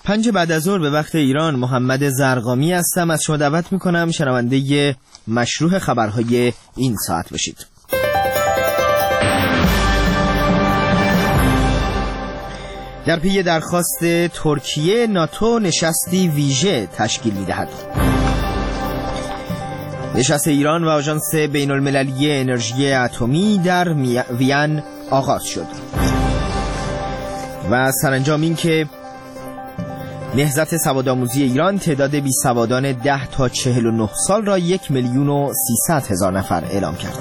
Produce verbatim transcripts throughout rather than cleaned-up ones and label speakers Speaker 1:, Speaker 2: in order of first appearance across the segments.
Speaker 1: پنج بعد از ظهر به وقت ایران، محمد زرقامی هستم. از شما دعوت میکنم شنونده مشروع خبرهای این ساعت بشید. در پی درخواست ترکیه، ناتو نشستی ویژه تشکیل می‌دهد. نشست ایران و آژانس بین المللی انرژی اتمی در وین آغاز شد. و سرانجام این که نهضت سوادآموزی ایران تعداد بی سوادان ده تا چهل و نه سال را یک میلیون و سیصد هزار نفر اعلام کرد.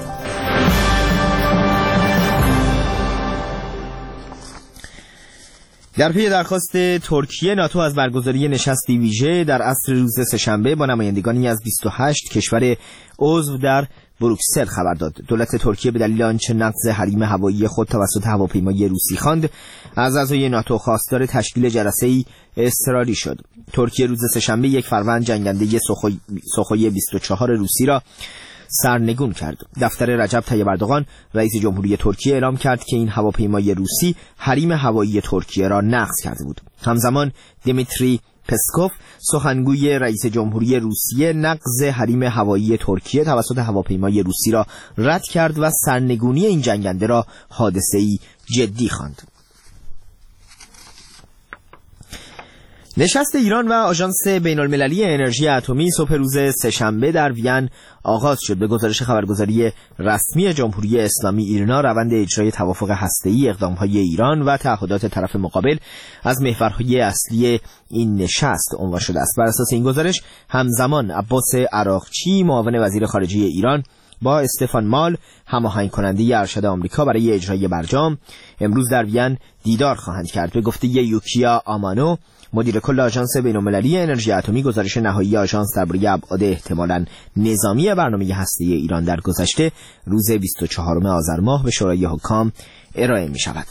Speaker 1: در پی درخواست ترکیه، ناتو از برگزاری نشستی ویژه در عصر روز سه‌شنبه با نمایندگانی از بیست و هشت کشور عضو در بروکسل خبر داد. دولت ترکیه به دلیل آنچه نقض حریم هوایی خود توسط هواپیمای روسی خواند، از اعضای ناتو خواستار تشکیل جلسه‌ای اضطراری شد. ترکیه روز سه‌شنبه یک فروند جنگنده سخوی سخوی بیست و چهار روسی را سرنگون کرد. دفتر رجب طیب اردوغان، رئیس جمهوری ترکیه، اعلام کرد که این هواپیمای روسی حریم هوایی ترکیه را نقض کرده بود. همزمان دیمیتری پسکوف، سخنگوی رئیس جمهوری روسیه، نقض حریم هوایی ترکیه توسط هواپیمای روسی را رد کرد و سرنگونی این جنگنده را حادثه‌ای جدی خواند. نشست ایران و آژانس بین المللی انرژی اتمی صبح روز سه‌شنبه در وین آغاز شد. به گزارش خبرگزاری رسمی جمهوری اسلامی ایرنا، روند اجرای توافق هسته‌ای، اقدام‌های ایران و تعهدات طرف مقابل از محورهای اصلی این نشست عنوان شده است. بر اساس این گزارش، همزمان عباس عراقچی، معاون وزیر خارجه ایران، با استفان مال، هماهنگ کننده ارشد آمریکا برای اجرای برجام، امروز در وین دیدار خواهند کرد. به گفته یوکیا آمانو، مدیر کل آژانس بین‌المللی انرژی اتمی، گزارش نهایی آژانس درباره ابعاد احتمالاً نظامی برنامه هسته‌ای ایران در گذشته روز بیست و چهارم آذر ماه به شورای حکام ارائه می شود.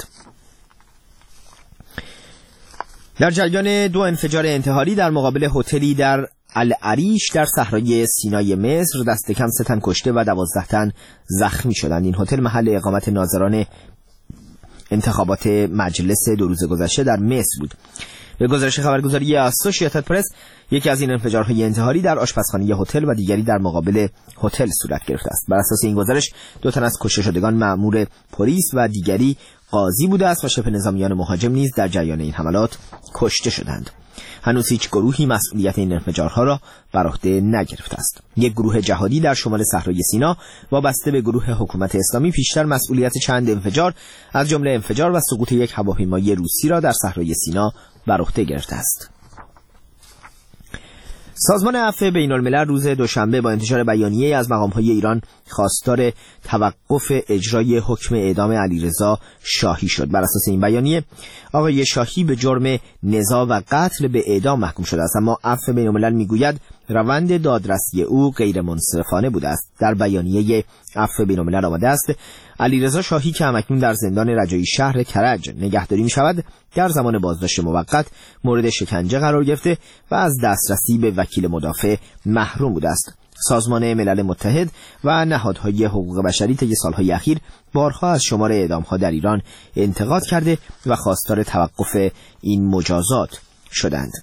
Speaker 1: در جریان دو انفجار انتحاری در مقابل هتلی در العریش در صحرای سینای مصر، دست کم سه تن کشته و دوازده تن زخمی شدند. این هتل محل اقامت ناظران انتخابات مجلس دو روز گذشته در مصر بود. به گزارش خبرگزاری اسوسییتد پرس، یکی از این انفجارهای انتحاری در آشپزخانه هتل و دیگری در مقابل هتل صورت گرفته است. بر اساس این گزارش، دو تن از کشته شدگان مأمور پلیس و دیگری قاضی بوده است و شبه نظامیان مهاجم نیز در جریان این حملات کشته شدند. هنوز هیچ گروهی مسئولیت این انفجارها را بر عهده نگرفته است. یک گروه جهادی در شمال صحرای سینا وابسته به گروه حکومت اسلامی پیشتر مسئولیت چند انفجار از جمله انفجار و سقوط یک هواپیمای روسی را در صحرای سینا بر عهده گرفته است. سازمان عفو بین الملل روز دوشنبه با انتشار بیانیه از مقام‌های ایران خواستار توقف اجرای حکم اعدام علیرضا شاهی شد. بر اساس این بیانیه، آقای شاهی به جرم نزاع و قتل به اعدام محکوم شده است، اما عفو بین الملل میگوید روند دادرسی او غیر منصفانه بوده است. در بیانیه عفو بین الملل آمده است علیرضا شاهی که همکنون در زندان رجایی شهر کرج نگهداری می شود، در زمان بازداشت موقت مورد شکنجه قرار گرفته و از دسترسی به وکیل مدافع محروم بوده است. سازمان ملل متحد و نهادهای حقوق بشری طی سالهای اخیر بارها از شمار اعدام‌ها در ایران انتقاد کرده و خواستار توقف این مجازات شدند.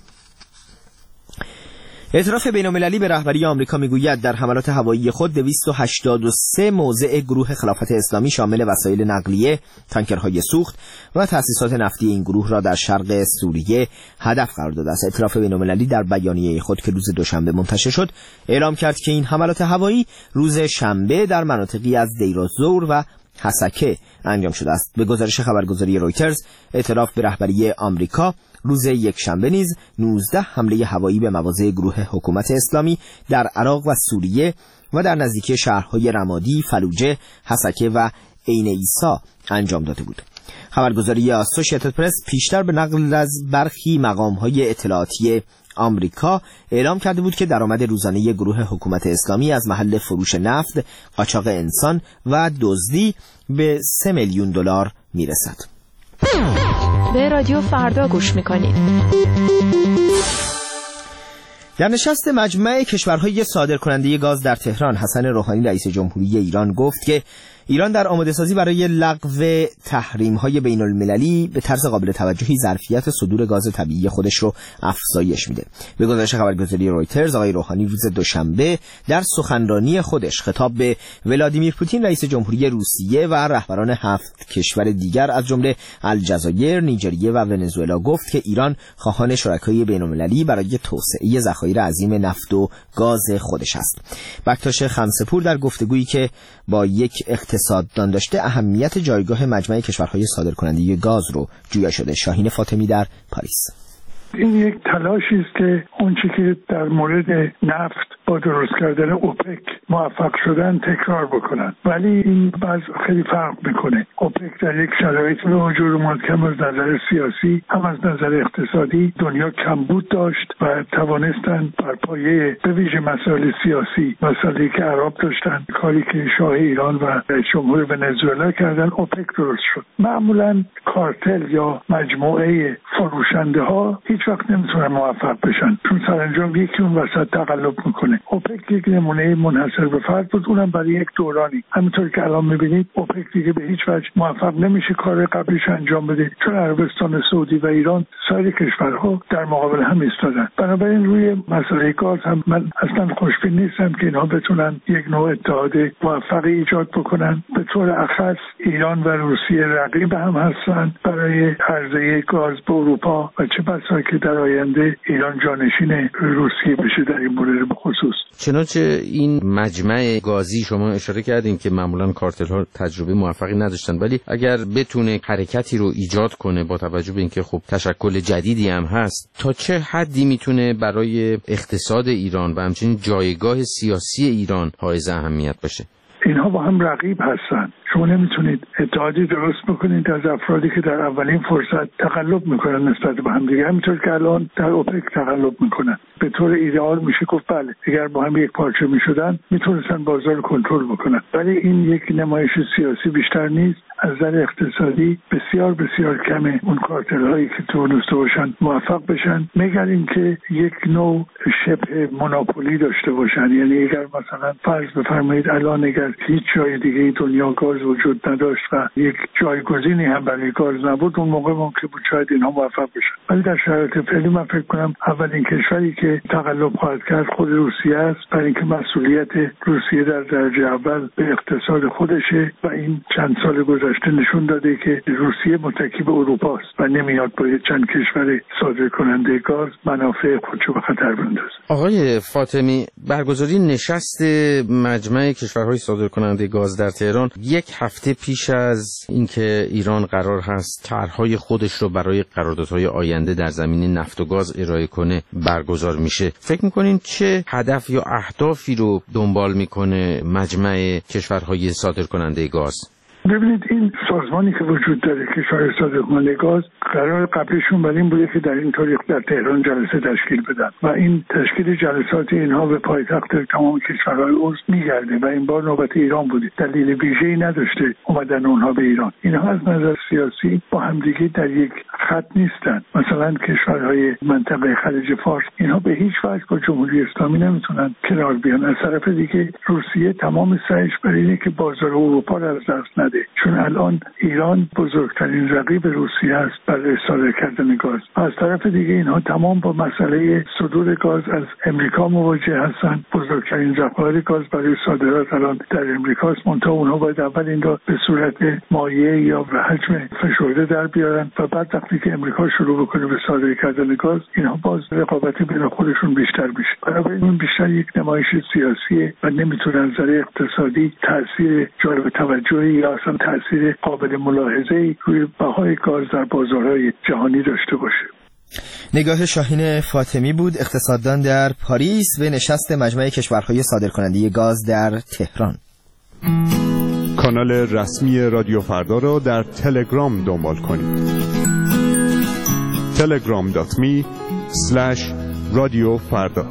Speaker 1: اعتراف بین‌المللی به رهبری آمریکا میگوید در حملات هوایی خود دویست و هشتاد و سه موضع گروه خلافت اسلامی شامل وسایل نقلیه، تانکرهای سوخت و تأسیسات نفتی این گروه را در شرق سوریه هدف قرار داده است. اعتراف بین‌المللی در بیانیه خود که روز دوشنبه منتشر شد، اعلام کرد که این حملات هوایی روز شنبه در مناطقی از دیر الزور و حسکه انجام شده است. به گزارش خبرگزاری رویترز، اعتراف به رهبری آمریکا روز یک شنبه نیز نوزده حمله هوایی به مواضع گروه حکومت اسلامی در عراق و سوریه و در نزدیکی شهرهای رمادی، فلوجه، حسکه و عین عیسی انجام داده بود. خبرگزاری اسوسییتد پرس پیشتر به نقل از برخی مقام‌های اطلاعاتی آمریکا اعلام کرده بود که درآمد روزانه گروه حکومت اسلامی از محل فروش نفت، قاچاق انسان و دزدی به سه میلیون دلار میرسد.
Speaker 2: به رادیو فردا گوش میکنید.
Speaker 1: در نشست مجمع کشورهای صادرکننده گاز در تهران، حسن روحانی رئیس جمهوری ایران گفت که ایران در آماده سازی برای لغو تحریم‌های بین‌المللی به طرز قابل توجهی ظرفیت صدور گاز طبیعی خودش رو افزایش میده. به گزارش خبرگزاری رویترز، آقای روحانی روز دوشنبه در سخنرانی خودش خطاب به ولادیمیر پوتین رئیس جمهوری روسیه و رهبران هفت کشور دیگر از جمله الجزایر، نیجریه و ونزوئلا گفت که ایران خواهان شرکای بین‌المللی برای توسعه ذخایر عظیم نفت و گاز خودش است. بکتاش خمسه‌پور در گفتگویی که با یک اقتصاددان داشته اهمیت جایگاه مجمع کشورهای صادرکننده گاز رو جویا شده. شاهین فاطمی در پاریس.
Speaker 3: این یک تلاشی است که اونچه که در مورد نفت با درست کردن اوپک موفق شدن تکرار بکنن، ولی این باز خیلی فرق میکنه. اوپک در یک شرایطی به وجود اومد که هم از نظر سیاسی هم از نظر اقتصادی دنیا کمبود داشت و توانستن بر پایه به ویژه مسائل سیاسی، مسائلی که عرب داشتن، کاری که شاه ایران و رئیس جمهور ونزوئلا کردن، اوپک درست شد. معمولا کارتل یا مجموعه فروشنده ها هیچ وقت نمیتونن موفق بشن، چون سرانجام یکی اون وسط تقلب میکنه. اوپک یک نمونه منحصر به فرد بود، اونم برای یک دورانی. همینطور که الان میبینید اوپک دیگه به هیچ وجه موفق نمیشه کار قبلیش انجام بده، چون عربستان سعودی و ایران سایر کشورها در مقابل هم ایستادن. بنابراین روی مسئله گاز هم من اصلا خوشبین نیستم که اینها بتونن یک نوع اتحاد موفقی ایجاد بکنن. به طور اخص ایران و روسیه رقیب هم هستن برای عرضه گاز به اروپا و چه بسا که در آینده ایران جانشین روسیه بشه در این مورد بخصوص.
Speaker 4: چنانچه این مجمع گازی شما اشاره کردین که معمولا کارتل ها تجربه موفقی نداشتن، ولی اگر بتونه حرکتی رو ایجاد کنه با توجه به اینکه خب تشکل جدیدی هم هست، تا چه حدی میتونه برای اقتصاد ایران و همچنین جایگاه سیاسی ایران حائز اهمیت باشه؟
Speaker 3: اینها با هم رقیب هستن. شما نمیتونید اتحادی درست بکنید از افرادی که در اولین فرصت تقلب میکنن نسبت به هم دیگه، همینطور که الان در اوپک تقلب میکنن. به طور ایدئال میشه گفت بله اگر با هم یک پارچه میشدن میتونستن بازار رو کنترل بکنن، ولی این یک نمایش سیاسی بیشتر نیست. از نظر اقتصادی بسیار بسیار کمه اون کارتل هایی که تونسته باشن موفق بشن، مگر اینکه یک نوع شبه مونوپولی داشته باشن. یعنی اگر مثلا فرض بفرمایید الان اگر هیچ جای دیگه دنیا گاز وجود نداشت و یک جایگزینی هم برای گاز نبود، اون موقع ممکن بود شاید اینها موفق بشن. ولی در شرایط فعلی من فکر کنم اولین کشوری که تقلب خواهد کرد خود روسیه است، برای اینکه مسئولیت روسیه در درجه اول به اقتصاد خودشه و این چند سال گذشته نشون داده که روسیه متکی به اروپا است و نمیاد با چند کشور صادر کننده گاز منافع خودشو به خطر بندازه.
Speaker 4: آقای فاطمی، برگزاری نشست مجمع کشورهای صادر کننده گاز در تهران یک هفته پیش از اینکه ایران قرار هست طرحهای خودش رو برای قراردادهای آینده در زمینه نفت و گاز ارائه کنه برگزار میشه. فکر میکنین چه هدف یا اهدافی رو دنبال میکنه مجمع کشورهای صادر کننده گاز؟
Speaker 3: ببینید این سازمانی که وجود داره کشور صادرکننده گاز قرار قبلشون بر این بوده که در این تاریخ در تهران جلسه تشکیل بدن و این تشکیل جلسات اینها به پایتخت تمام کشورهای عضو میگرده و این بار نوبت ایران بوده. دلیل ویژه‌ای نداشته اومدن اونها به ایران. اینها از نظر سیاسی با همدیگه در یک خط نیستن. مثلا کشورهای منطقه خلیج فارس اینها به هیچ وجه با جمهوری اسلامی نمیتونن کنار بیان. از طرف دیگه روسیه تمام سعیش برای اینه که بازار اروپا را از دست نده، چون الان ایران بزرگترین رقیب روسیه است برای صادر کردن گاز. از طرف دیگه اینها تمام با مسئله صدور گاز از امریکا مواجه هستند. بزرگترین ذخایر گاز برای صادرات الان در امریکا است، منتها اونها باید اول این را به صورت مایع یا به حجم فشرده در بیارن و بعد وقتی که امریکا شروع بکنه به صادر کردن گاز، اینها باز رقابت بین خودشون بیشتر میشه. بنابراین این بیشتر یک نمایش سیاسیه و نمیتونه از نظر اقتصادی تاثیر جالب توجهی یا اصلا تاثیر قابل ملاحظه‌ای روی بهای گاز در بازارهای جهانی داشته باشه.
Speaker 1: نگاه شاهین فاطمی بود، اقتصاددان در پاریس، به نشست مجمع کشورهای صادرکننده گاز در تهران.
Speaker 5: کانال رسمی رادیو فردا را در تلگرام دنبال کنید. تلگرام دات می اسلش رادیو فردا.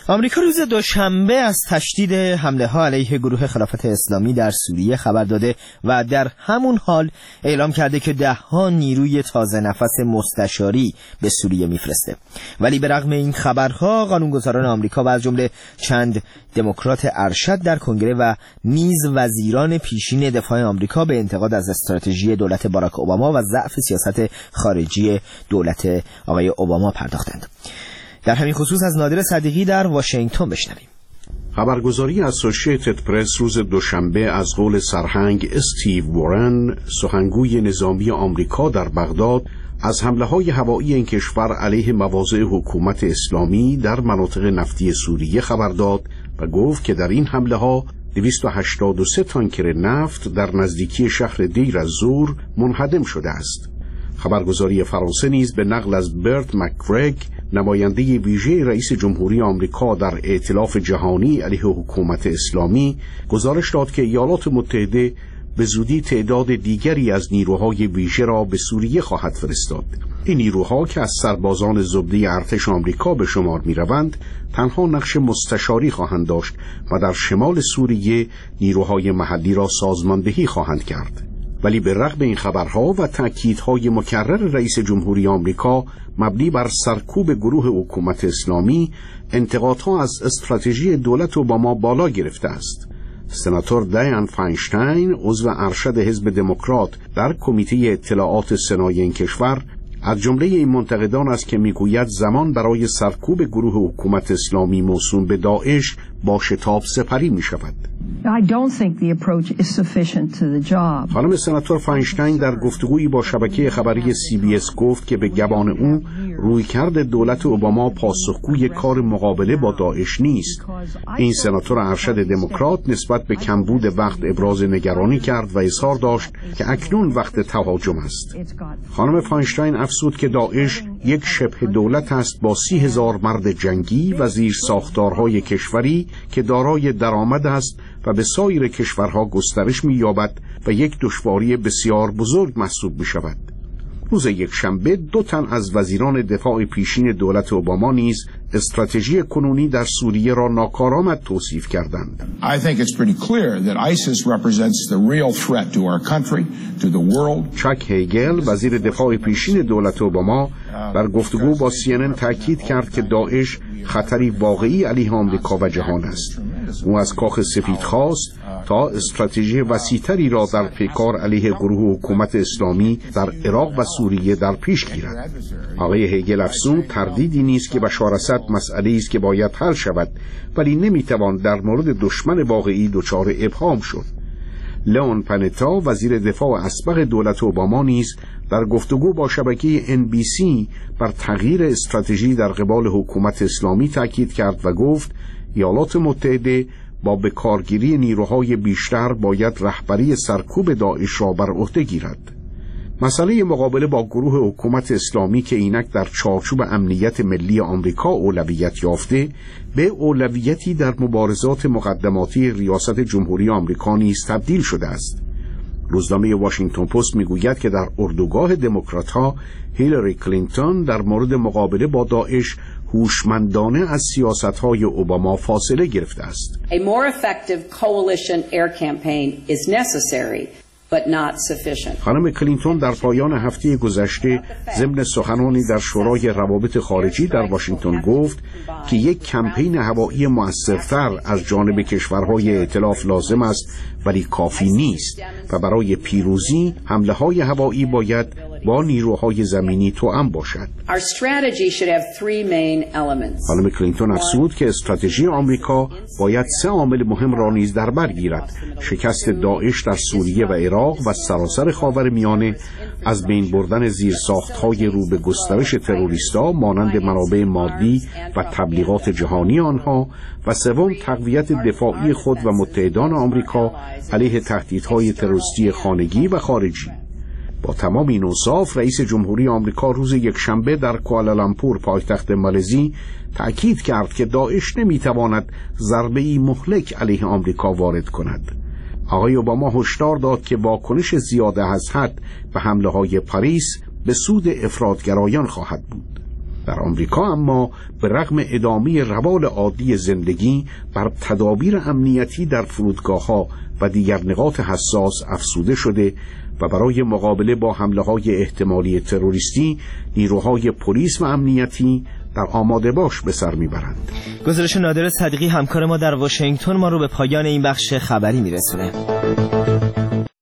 Speaker 1: آمریکا روز دوشنبه از تشدید حمله ها علیه گروه خلافت اسلامی در سوریه خبر داده و در همون حال اعلام کرده که ده ها نیروی تازه نفس مستشاری به سوریه میفرسته. ولی به رغم این خبرها قانونگذاران آمریکا و از جمله چند دموکرات ارشد در کنگره و نیز وزیران پیشین دفاع آمریکا به انتقاد از استراتژی دولت باراک اوباما و ضعف سیاست خارجی دولت آقای اوباما پرداختند. در همین خصوص از نادر صدیقی در واشنگتن بشنویم.
Speaker 6: خبرگزاری اسوسییتد پرس روز دوشنبه از قول سرهنگ استیو وارن، سخنگوی نظامی آمریکا در بغداد، از حمله‌های هوایی این کشور علیه مواضع حکومت اسلامی در مناطق نفتی سوریه خبر داد و گفت که در این حمله‌ها دویست و هشتاد و سه تانکر نفت در نزدیکی شهر دیر الزور منهدم شده است. خبرگزاری فرانسه نیز به نقل از برت مک‌گرگ، نماینده ویژه رئیس جمهوری آمریکا در ائتلاف جهانی علیه حکومت اسلامی، گزارش داد که ایالات متحده به زودی تعداد دیگری از نیروهای ویژه را به سوریه خواهد فرستاد. این نیروها که از سربازان زبده ارتش آمریکا به شمار می‌روند، تنها نقش مستشاری خواهند داشت و در شمال سوریه نیروهای محلی را سازماندهی خواهند کرد. ولی به رغم این خبرها و تأکیدهای مکرر رئیس جمهوری آمریکا مبنی بر سرکوب گروه حکومت اسلامی، انتقادها از استراتژی دولت اوباما بالا گرفته است. سناتور دیان فاینشتین، عضو ارشد حزب دموکرات در کمیته اطلاعات سنای این کشور، از جمله این منتقدان است که میگوید زمان برای سرکوب گروه حکومت اسلامی موسوم به داعش با شتاب سپری می شود.
Speaker 7: I don't think the approach is sufficient to the job.
Speaker 6: خانم سناتور فاینشتین در گفتگویی با شبکه خبری سی بی اس گفت که به گمان او رویکرد دولت اوباما پاسخگوی کار مقابله با داعش نیست. این سناتور ارشد دموکرات نسبت به کمبود وقت ابراز نگرانی کرد و اظهار داشت که اکنون وقت تهاجم است. خانم فاینشتین افزود که داعش یک شبه دولت است با سی هزار مرد جنگی و زیر ساختارهای کشوری که دارای درآمد است و به سایر کشورها گسترش می‌یابد و یک دشواری بسیار بزرگ محسوب می‌شود. روز یک شنبه دو تن از وزیران دفاع پیشین دولت اوباما نیز استراتژی کنونی در سوریه را ناکارآمد توصیف کردند.
Speaker 8: I think it's pretty clear that ISIS represents the real threat to our country, to the world.
Speaker 6: چاک هیگل، وزیر دفاع پیشین دولت اوباما، در گفتگو با سی ان ان تاکید کرد که داعش خطری واقعی علیه آمریکا و جهان است. او از کاخ سفید خواست تا استراتژی وسیع‌تری را در پیکار علیه گروه حکومت اسلامی در عراق و سوریه در پیش گیرد. آقای هیگل افزود تردیدی نیست که بشار اسد مسئله است که باید حل شود، ولی نمیتوان در مورد دشمن واقعی دچار ابهام شد. لئون پانتا، وزیر دفاع اسبق دولت اوباما، نیز در گفتگو با شبکه ان بی سی بر تغییر استراتژی در قبال حکومت اسلامی تاکید کرد و گفت ایالات متحده با بکارگیری نیروهای بیشتر باید رهبری سرکوب داعش را بر عهده گیرد. مسئله مقابله با گروه حکومت اسلامی که اینک در چارچوب امنیت ملی آمریکا اولویت یافته، به اولویتی در مبارزات مقدماتی ریاست جمهوری آمریکا نیز تبدیل شده است. روزنامه واشنگتن پست میگوید که در اردوگاه دموکرات‌ها هیلاری کلینتون در مورد مقابله با داعش هوشمندانه از سیاست‌های اوباما فاصله گرفته است.
Speaker 9: A more effective coalition air campaign is necessary but not sufficient.
Speaker 6: خانم کلینتون در پایان هفته گذشته ضمن سخنانی در شورای روابط خارجی در واشنگتن گفت که یک کمپین هوایی مؤثرتر از جانب کشورهای ائتلاف لازم است ولی کافی نیست و برای پیروزی حمله‌های هوایی باید با نیروهای زمینی توأم باشد.
Speaker 9: Our strategy should have three main elements.
Speaker 6: خانم کلینتون افزود که استراتژی آمریکا باید سه عامل مهم را نیز در بر گیرد: شکست داعش در سوریه و عراق و سراسر خاورمیانه، از بین بردن زیرساخت‌های رو به گسترش تروریست‌ها مانند منابع مادی و تبلیغات جهانی آنها، و سوم تقویت دفاعی خود و متحدان آمریکا علیه تهدیدهای تروریستی خانگی و خارجی. با تمام این اوصاف، رئیس جمهوری آمریکا روز یکشنبه در کوالالامپور پایتخت مالزی تأکید کرد که داعش نمیتواند ضربه‌ای مهلک علیه آمریکا وارد کند. آقای اوباما هشدار داد که واکنش زیاده از حد به حمله‌های پاریس به سود افراطگرایان خواهد بود. در آمریکا اما به رغم ادامه روال عادی زندگی بر تدابیر امنیتی در فرودگاه‌ها و دیگر نقاط حساس افزوده شده و برای مقابله با حمله‌های احتمالی تروریستی نیروهای پلیس و امنیتی در آماده باش به سر میبرند.
Speaker 1: گزارش نادر صدیقی همکار ما در واشنگتن ما رو به پایان این بخش خبری میرسونه.